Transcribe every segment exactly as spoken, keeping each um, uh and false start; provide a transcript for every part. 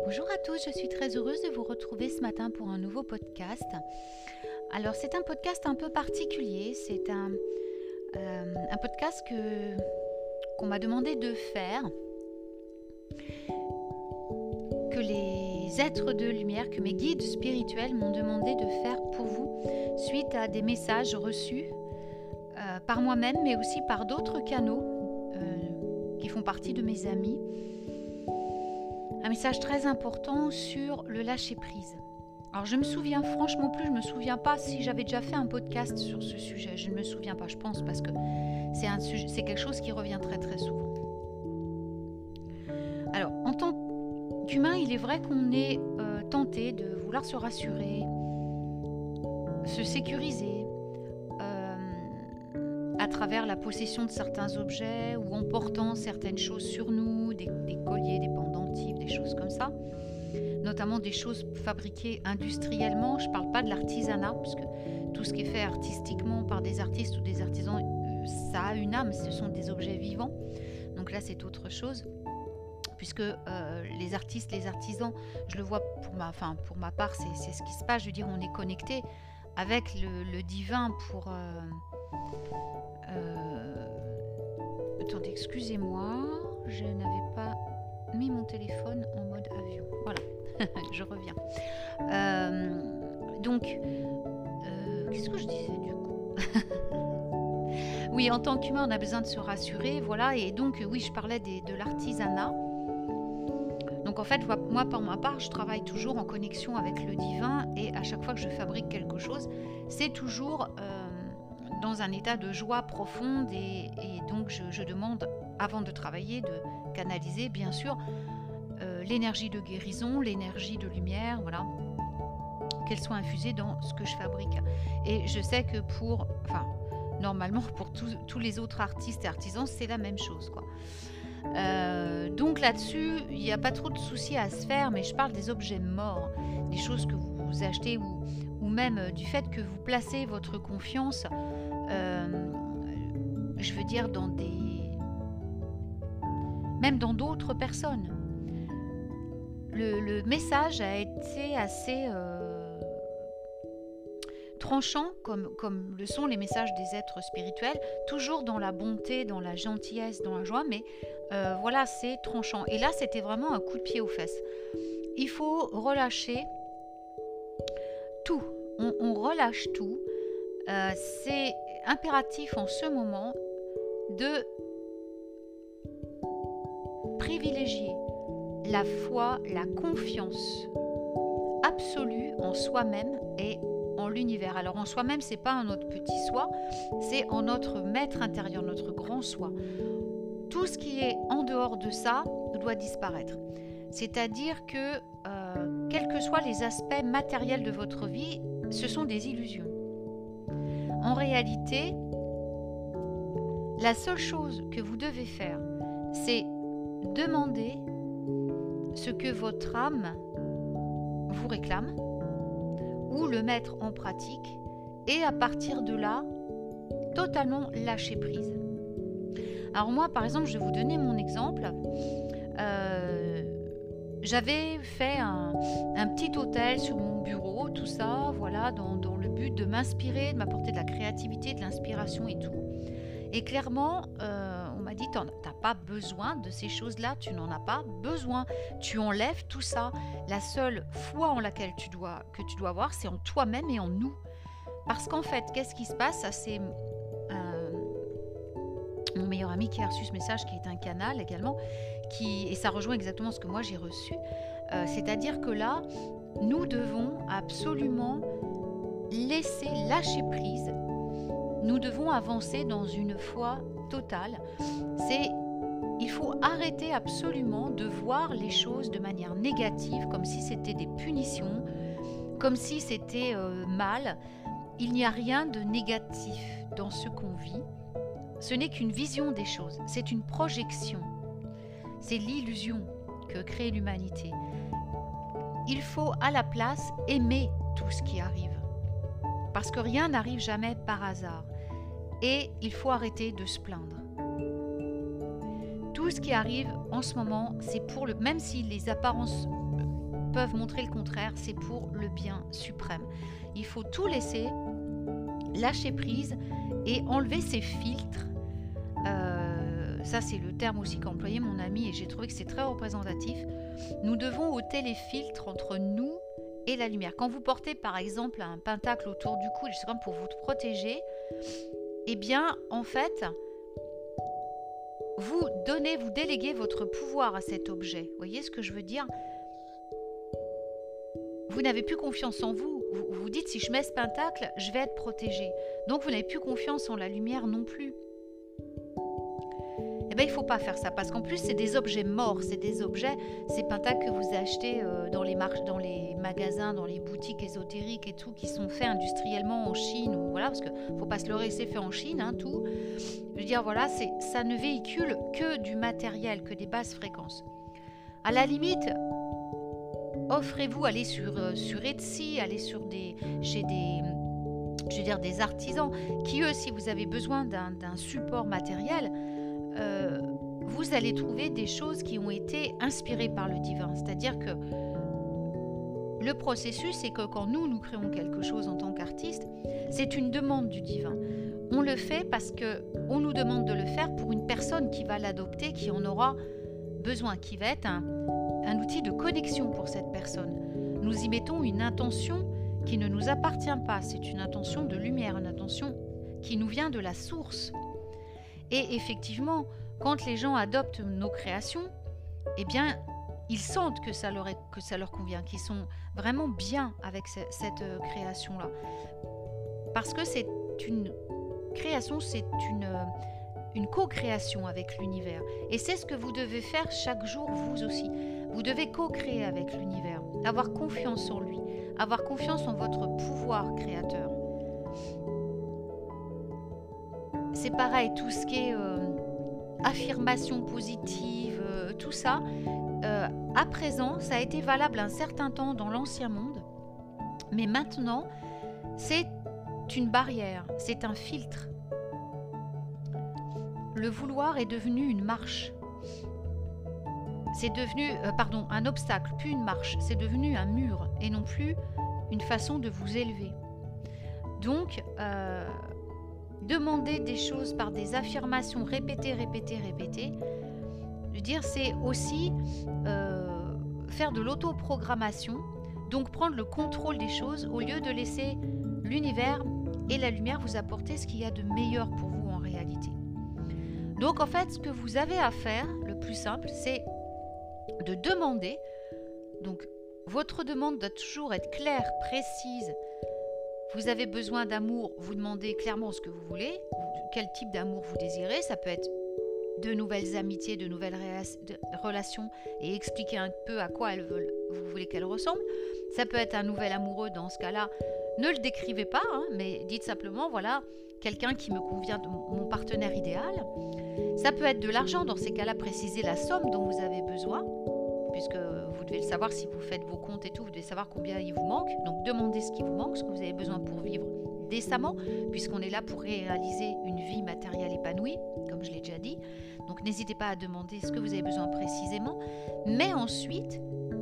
Bonjour à tous, je suis très heureuse de vous retrouver ce matin pour un nouveau podcast. Alors c'est un podcast un peu particulier, c'est un, euh, un podcast que, qu'on m'a demandé de faire, que les êtres de lumière, que mes guides spirituels m'ont demandé de faire pour vous, suite à des messages reçus euh, par moi-même, mais aussi par d'autres canaux euh, qui font partie de mes amis. Un message très important sur le lâcher-prise. Alors je me souviens franchement plus, je ne me souviens pas si j'avais déjà fait un podcast sur ce sujet. Je ne me souviens pas, je pense, parce que c'est, un sujet, c'est quelque chose qui revient très très souvent. Alors, en tant qu'humain, il est vrai qu'on est euh, tenté de vouloir se rassurer, se sécuriser euh, à travers la possession de certains objets ou en portant certaines choses sur nous, des, des colliers, des pendentifs, des choses comme ça, notamment des choses fabriquées industriellement. Je ne parle pas de l'artisanat, parce que tout ce qui est fait artistiquement par des artistes ou des artisans, ça a une âme, ce sont des objets vivants. Donc là, c'est autre chose, puisque euh, les artistes, les artisans, je le vois pour ma, enfin, pour ma part, c'est, c'est ce qui se passe. Je veux dire, on est connecté avec le, le divin pour... Euh, euh, attendez, excusez-moi, je n'avais pas mis mon téléphone en mode avion. Voilà, je reviens. Euh, donc, euh, qu'est-ce que je disais du coup? Oui, en tant qu'humain, on a besoin de se rassurer, voilà. Et donc, oui, je parlais des, de l'artisanat. Donc, en fait, moi, pour ma part, je travaille toujours en connexion avec le divin. Et à chaque fois que je fabrique quelque chose, c'est toujours euh, dans un état de joie profonde. Et, et donc, je, je demande, avant de travailler, de canaliser, bien sûr, euh, l'énergie de guérison, l'énergie de lumière, voilà, qu'elle soit infusée dans ce que je fabrique. Et je sais que pour, enfin, normalement, pour tous, tous les autres artistes et artisans, c'est la même chose, quoi. Euh, donc là-dessus, il n'y a pas trop de soucis à se faire, mais je parle des objets morts, des choses que vous achetez ou, ou même du fait que vous placez votre confiance, euh, je veux dire, dans des... même dans d'autres personnes. Le, le message a été assez euh, tranchant, comme, comme le sont les messages des êtres spirituels, toujours dans la bonté, dans la gentillesse, dans la joie, mais euh, voilà, c'est tranchant. Et là, c'était vraiment un coup de pied aux fesses. Il faut relâcher tout. On, on relâche tout. Euh, c'est impératif en ce moment de privilégier la foi, la confiance absolue en soi-même et en l'univers. Alors en soi-même, c'est pas en notre petit soi, c'est en notre maître intérieur, notre grand soi. Tout ce qui est en dehors de ça doit disparaître. C'est-à-dire que euh, quels que soient les aspects matériels de votre vie, ce sont des illusions. En réalité, la seule chose que vous devez faire, c'est demander ce que votre âme vous réclame ou le mettre en pratique et à partir de là, totalement lâcher prise. Alors moi, par exemple, je vais vous donner mon exemple. Euh, j'avais fait un, un petit hôtel sur mon bureau, tout ça, voilà, dans, dans le but de m'inspirer, de m'apporter de la créativité, de l'inspiration et tout. Et clairement, euh, on m'a dit, t'as pas besoin de ces choses-là, tu n'en as pas besoin. Tu enlèves tout ça. La seule foi en laquelle tu dois, que tu dois avoir, c'est en toi-même et en nous. Parce qu'en fait, qu'est-ce qui se passe? Ça, c'est euh, mon meilleur ami qui a reçu ce message, qui est un canal également, qui, et ça rejoint exactement ce que moi j'ai reçu. Euh, c'est-à-dire que là, nous devons absolument laisser lâcher prise. Nous devons avancer dans une foi totale. C'est, il faut arrêter absolument de voir les choses de manière négative, comme si c'était des punitions, comme si c'était euh, mal. Il n'y a rien de négatif dans ce qu'on vit. Ce n'est qu'une vision des choses, c'est une projection. C'est l'illusion que crée l'humanité. Il faut à la place aimer tout ce qui arrive. Parce que rien n'arrive jamais par hasard. Et il faut arrêter de se plaindre. Tout ce qui arrive en ce moment, c'est pour le... Même si les apparences peuvent montrer le contraire, c'est pour le bien suprême. Il faut tout laisser, lâcher prise et enlever ces filtres. Euh, ça, c'est le terme aussi qu'a employé mon ami et j'ai trouvé que c'est très représentatif. Nous devons ôter les filtres entre nous et la lumière. Quand vous portez par exemple un pentacle autour du cou, c'est comme pour vous protéger, eh bien en fait, vous donnez, vous déléguez votre pouvoir à cet objet. Vous voyez ce que je veux dire? Vous n'avez plus confiance en vous. Vous vous dites, si je mets ce pentacle, je vais être protégé. Donc vous n'avez plus confiance en la lumière non plus. Eh bien, il ne faut pas faire ça, parce qu'en plus, c'est des objets morts, c'est des objets, ces pentacles que vous achetez euh, dans, les marches, dans les magasins, dans les boutiques ésotériques et tout, qui sont faits industriellement en Chine, ou voilà, parce qu'il ne faut pas se leurrer, c'est fait en Chine, hein, tout. Je veux dire, voilà, c'est, ça ne véhicule que du matériel, que des basses fréquences. À la limite, offrez-vous, allez sur, euh, sur Etsy, allez sur des, chez des, je veux dire, des artisans, qui eux, si vous avez besoin d'un, d'un support matériel, Euh, vous allez trouver des choses qui ont été inspirées par le divin. C'est-à-dire que le processus, c'est que quand nous, nous créons quelque chose en tant qu'artiste, c'est une demande du divin. On le fait parce qu'on nous demande de le faire pour une personne qui va l'adopter, qui en aura besoin, qui va être un, un outil de connexion pour cette personne. Nous y mettons une intention qui ne nous appartient pas. C'est une intention de lumière, une intention qui nous vient de la source. Et effectivement, quand les gens adoptent nos créations, eh bien, ils sentent que ça leur, est, que ça leur convient, qu'ils sont vraiment bien avec ce, cette euh, création-là. Parce que c'est une création, c'est une, euh, une co-création avec l'univers. Et c'est ce que vous devez faire chaque jour, vous aussi. Vous devez co-créer avec l'univers, avoir confiance en lui, avoir confiance en votre pouvoir créateur. C'est pareil, tout ce qui est euh, affirmation positive, euh, tout ça, euh, à présent, ça a été valable un certain temps dans l'ancien monde, mais maintenant, c'est une barrière, c'est un filtre. Le vouloir est devenu une marche. C'est devenu, euh, pardon, un obstacle, plus une marche, c'est devenu un mur et non plus une façon de vous élever. Donc, euh, demander des choses par des affirmations répétées, répétées, répétées, je veux dire, c'est aussi euh, faire de l'autoprogrammation, donc prendre le contrôle des choses au lieu de laisser l'univers et la lumière vous apporter ce qu'il y a de meilleur pour vous en réalité. Donc en fait, ce que vous avez à faire, le plus simple, c'est de demander. Donc votre demande doit toujours être claire, précise. Vous avez besoin d'amour, vous demandez clairement ce que vous voulez, quel type d'amour vous désirez. Ça peut être de nouvelles amitiés, de nouvelles relations et expliquer un peu à quoi elles veulent, vous voulez qu'elles ressemblent. Ça peut être un nouvel amoureux dans ce cas-là. Ne le décrivez pas, hein, mais dites simplement, voilà, quelqu'un qui me convient, mon partenaire idéal. Ça peut être de l'argent, dans ces cas-là, précisez la somme dont vous avez besoin, puisque vous devez le savoir si vous faites vos comptes et tout, vous devez savoir combien il vous manque. Donc demandez ce qui vous manque, ce que vous avez besoin pour vivre décemment, puisqu'on est là pour réaliser une vie matérielle épanouie, comme je l'ai déjà dit. Donc n'hésitez pas à demander ce que vous avez besoin précisément. Mais ensuite,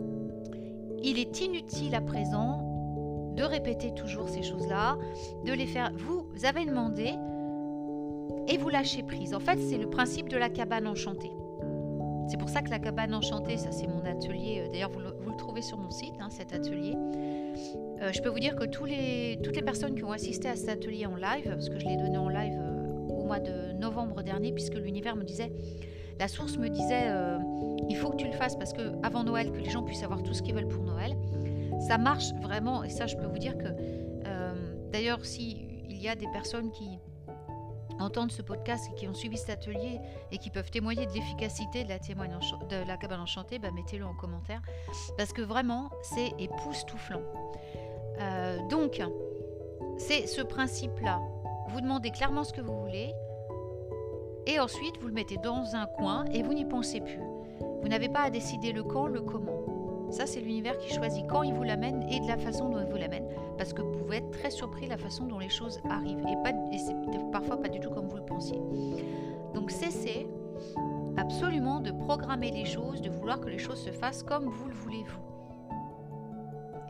il est inutile à présent de répéter toujours ces choses-là, de les faire. Vous avez demandé et vous lâchez prise. En fait, c'est le principe de la cabane enchantée. C'est pour ça que la cabane enchantée, ça c'est mon atelier. D'ailleurs, vous le, vous le trouvez sur mon site, hein, cet atelier. Euh, je peux vous dire que tous les, toutes les personnes qui ont assisté à cet atelier en live, parce que je l'ai donné en live euh, au mois de novembre dernier, puisque l'univers me disait, la source me disait, euh, il faut que tu le fasses parce que avant Noël, que les gens puissent avoir tout ce qu'ils veulent pour Noël. Ça marche vraiment, et ça je peux vous dire que, euh, d'ailleurs, si il y a des personnes qui entendent ce podcast et qui ont suivi cet atelier et qui peuvent témoigner de l'efficacité de la, de la cabane enchantée, bah mettez-le en commentaire parce que vraiment c'est époustouflant. Euh, donc c'est ce principe-là. Vous demandez clairement ce que vous voulez et ensuite vous le mettez dans un coin et vous n'y pensez plus. Vous n'avez pas à décider le quand, le comment. Ça, c'est l'univers qui choisit quand il vous l'amène et de la façon dont il vous l'amène. Parce que vous pouvez être très surpris de la façon dont les choses arrivent. Et, pas, et c'est parfois pas du tout comme vous le pensiez. Donc, cessez absolument de programmer les choses, de vouloir que les choses se fassent comme vous le voulez vous.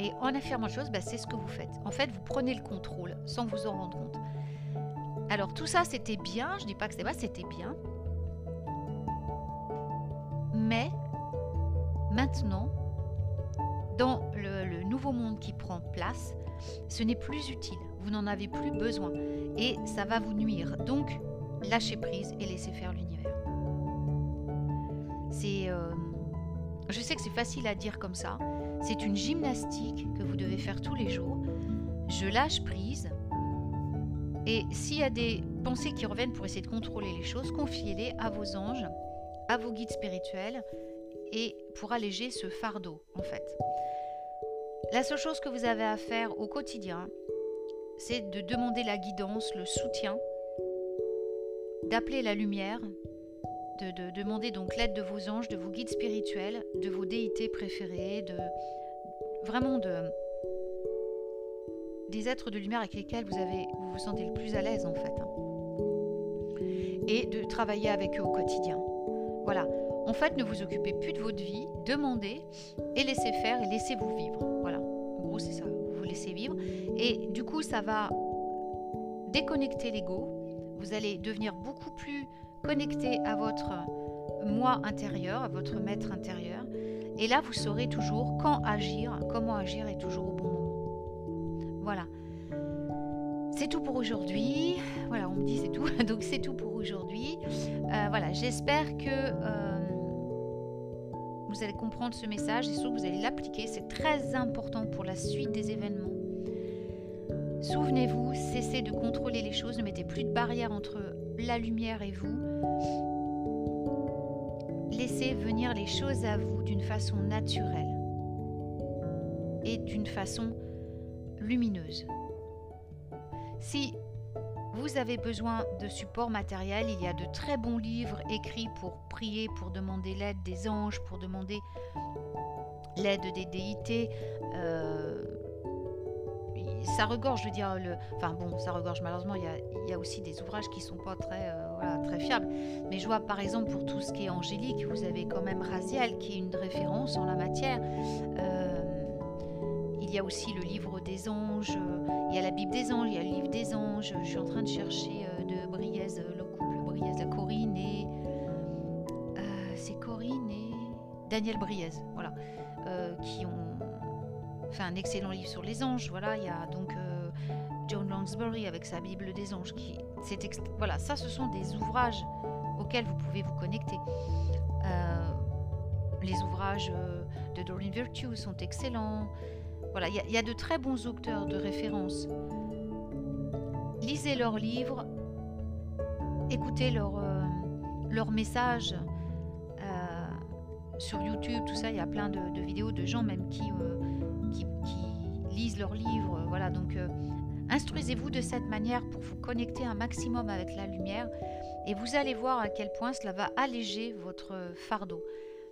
Et en affirmant les choses, bah, c'est ce que vous faites. En fait, vous prenez le contrôle sans vous en rendre compte. Alors tout ça, c'était bien. Je ne dis pas que c'était pas, c'était bien. Mais maintenant, dans le, le nouveau monde qui prend place, ce n'est plus utile. Vous n'en avez plus besoin. Et ça va vous nuire. Donc, lâchez prise et laissez faire l'univers. C'est, euh, je sais que c'est facile à dire comme ça. C'est une gymnastique que vous devez faire tous les jours. Je lâche prise. Et s'il y a des pensées qui reviennent pour essayer de contrôler les choses, confiez-les à vos anges, à vos guides spirituels, et pour alléger ce fardeau, en fait. La seule chose que vous avez à faire au quotidien, c'est de demander la guidance, le soutien, d'appeler la lumière, de, de demander donc l'aide de vos anges, de vos guides spirituels, de vos déités préférées, de vraiment de des êtres de lumière avec lesquels vous avez vous vous sentez le plus à l'aise en fait, et de travailler avec eux au quotidien. Voilà. En fait, ne vous occupez plus de votre vie, demandez et laissez faire et laissez-vous vivre. Voilà. En gros, c'est ça. Vous vous laissez vivre et du coup, ça va déconnecter l'ego. Vous allez devenir beaucoup plus connecté à votre moi intérieur, à votre maître intérieur. Et là, vous saurez toujours quand agir, comment agir et toujours au bon moment. Voilà. C'est tout pour aujourd'hui. Voilà, on me dit c'est tout. Donc, c'est tout pour aujourd'hui. Euh, voilà, j'espère que euh, vous allez comprendre ce message et surtout que vous allez l'appliquer. C'est très important pour la suite des événements. Souvenez-vous, cessez de contrôler les choses. Ne mettez plus de barrière entre la lumière et vous. Laissez venir les choses à vous d'une façon naturelle et d'une façon lumineuse. Si vous avez besoin de support matériel, il y a de très bons livres écrits pour prier, pour demander l'aide des anges, pour demander l'aide des déités. Euh, ça regorge, je veux dire, le, enfin bon, ça regorge malheureusement, il y a, il y a aussi des ouvrages qui ne sont pas très, euh, voilà, très fiables. Mais je vois par exemple pour tout ce qui est angélique, vous avez quand même Raziel qui est une référence en la matière. Euh, il y a aussi le livre des anges, il y a la Bible des anges, il y a le livre des anges. Je suis en train de chercher euh, de Briez, le couple Briez, de Corinne et... Euh, c'est Corinne et Daniel Briez, voilà, euh, qui ont fait un excellent livre sur les anges. Voilà, il y a donc euh, John Lansbury avec sa Bible des anges. Qui, c'est ex- voilà, ça, ce sont des ouvrages auxquels vous pouvez vous connecter. Euh, les ouvrages euh, de Doreen Virtue sont excellents. Voilà, il y, y a de très bons auteurs de référence. Lisez leurs livres, écoutez leurs euh, leurs messages euh, sur YouTube, tout ça. Il y a plein de, de vidéos de gens même qui, euh, qui, qui lisent leurs livres. Voilà, donc euh, instruisez-vous de cette manière pour vous connecter un maximum avec la lumière et vous allez voir à quel point cela va alléger votre fardeau.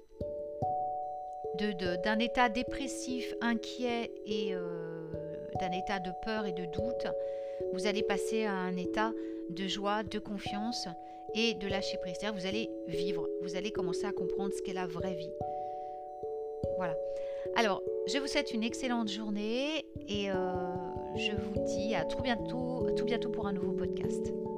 De, de, d'un état dépressif, inquiet et euh, d'un état de peur et de doute, vous allez passer à un état de joie, de confiance et de lâcher prise. C'est-à-dire vous allez vivre, vous allez commencer à comprendre ce qu'est la vraie vie. Voilà. Alors, je vous souhaite une excellente journée et euh, je vous dis à tout bientôt, à tout bientôt pour un nouveau podcast.